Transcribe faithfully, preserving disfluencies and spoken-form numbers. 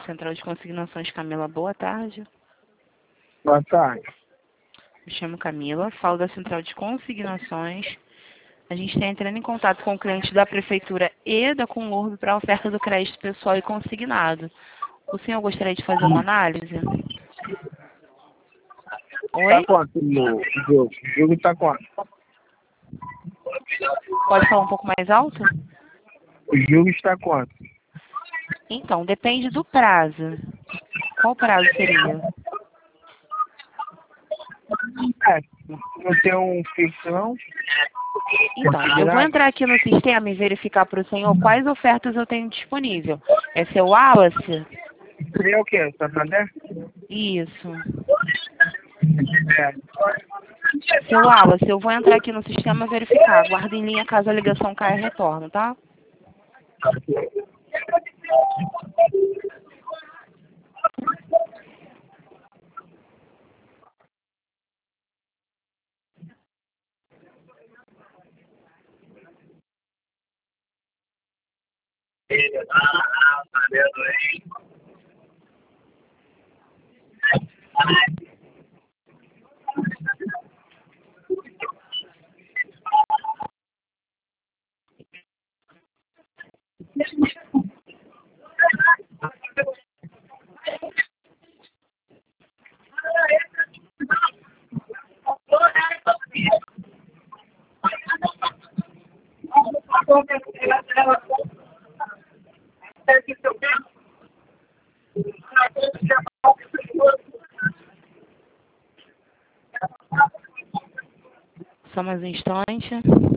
Central de Consignações Camila, boa tarde. Boa tarde. Me chamo Camila, falo da Central de Consignações. A gente está entrando em contato com o cliente da Prefeitura e da Conurb para a oferta do crédito pessoal e consignado. O senhor gostaria de fazer uma análise? Oi? Tá quanto o jogo? O jogo tá quanto? Pode falar um pouco mais alto? O jogo está quanto? Então, depende do prazo. Qual prazo seria? É, não tem um fixo não? Então, eu vou entrar aqui no sistema e verificar para o senhor quais ofertas eu tenho disponível. É seu Wallace? Seria o quê? Santander? Isso. É. Seu Wallace, eu vou entrar aqui no sistema e verificar. Aguarde em linha caso a ligação caia e retorno, tá? Só mais um instante.